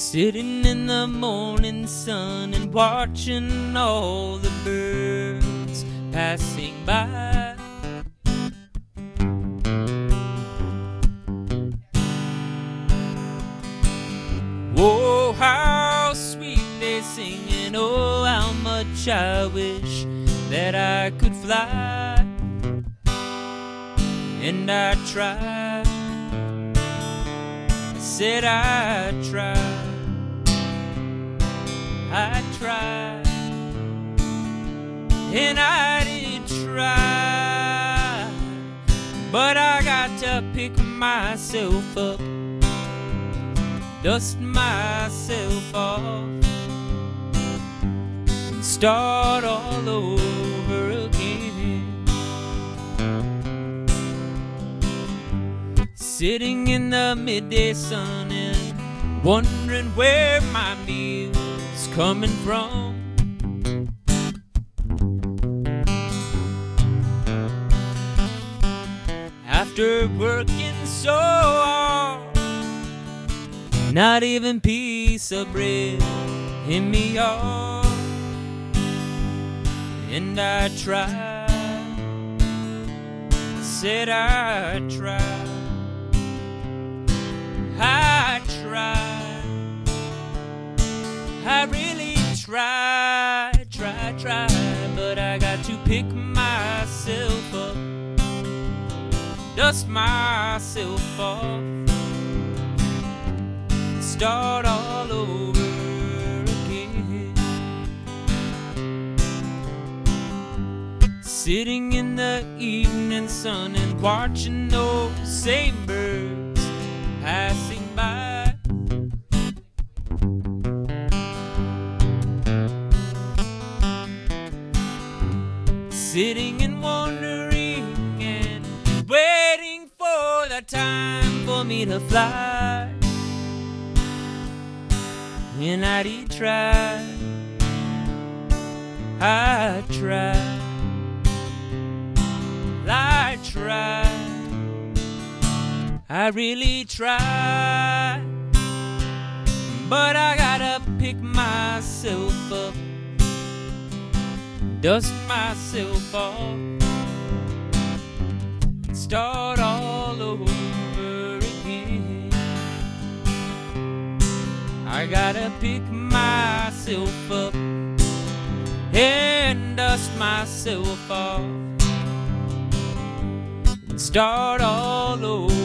Sitting in the morning sun and watching all the birds passing by. Oh, how sweet they sing, and oh, how much I wish that I could fly. And I tried, I said I tried, and I did try, but I got to pick myself up, dust myself off, and start all over again. Sitting in the midday sun and wondering where my meal's coming from. After working so hard, not even piece of bread in me yard. And I tried, said I tried, I really tried, but I got to pick myself up, dust myself off, start all over again. Sitting in the evening sun and watching those same birds passing by. Sitting and wondering and waiting for the time for me to fly. And I did try, I really tried, but I gotta pick myself up, dust myself off, and start all over again. I gotta pick myself up and dust myself off and start all over.